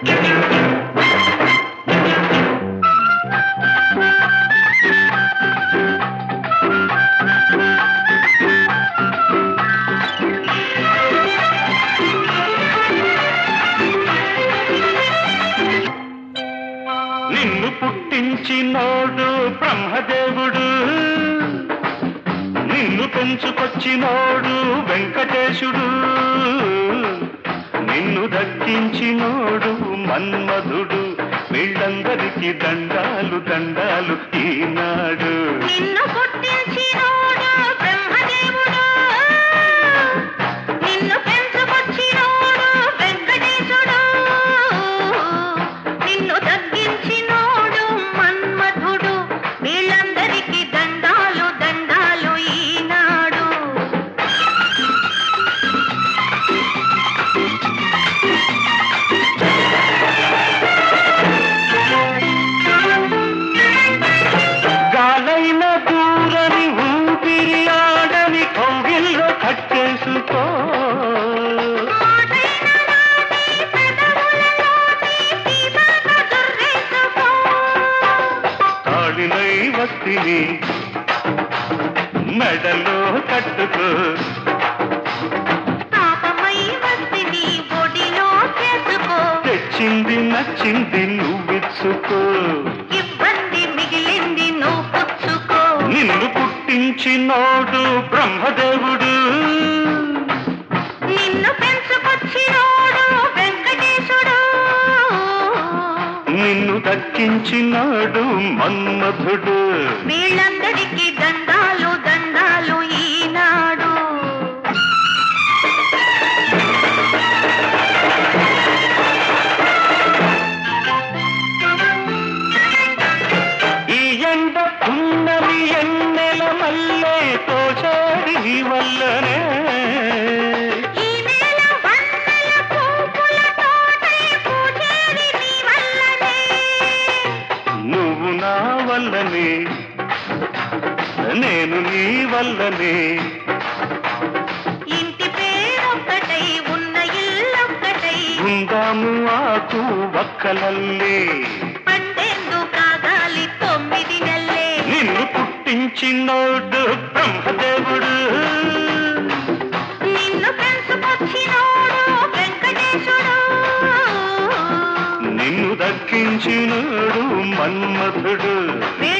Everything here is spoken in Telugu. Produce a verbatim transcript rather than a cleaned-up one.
నిన్ను పుట్టించినోడు బ్రహ్మదేవుడు, నిన్ను పెంచుకొచ్చినోడు వెంకటేశుడు, నిన్ను దక్కించినోడు మన్మధుడు. వీళ్ళందరికీ దండాలు దండాలు ఈనాడు. నిన్ను పుట్టించినోడు బ్రహ్మదేవుడు, నిన్ను పెంచుకొచ్చినోడు వెంకటేశుడు, నిన్ను దక్కించినోడు మన్మధుడు. వీళ్ళందరికీ దండాలు దండాలు ఈనాడు. గాలైన దూరని ఊపిరి ఆడని కౌగిల్లో కట్టేసుకో. తాళినై వస్తిని మెడలో కట్టుకో. పాపమై వస్తిని ఒడిలో చేసుకో. తెచ్చింది నచ్చింది నువ్విచ్చుకో. ఇబ్బంది మిగిలింది నువ్వు పుచ్చుకో. నిన్ను పుట్టించినోడు బ్రహ్మదేవుడు, నిన్ను పెంచుకొచ్చినోడు వెంకటేశుడు, నిన్ను దక్కించినాడు మన్మధుడు. వీళ్ళందరికీ దండాలు దండాలు ఈనాడు. ఈ ఎండ పున్నమి ఎన్నెల మల్లె తోచాడి నీ వల్లనే. ఈ నేల వన్నెల పూపుల తోటై పూజేరి నీ వల్లనే. నువ్వు నా వల్లనే, నేను నీ వల్లనే. ఇంటి పేరొక్కటై ఉన్న ఇల్లొక్కటై ఉందాము ఆకు వక్కలల్లే. పండేందు కాగాలి తొమ్మిది నెల్లే. నిన్ను పుట్టించినోడు బ్రహ్మదేవుడు, నిన్ను పెంచుకొచ్చినోడు వెంకటేశుడు, నిన్ను దక్కించినోడు మన్మధుడు.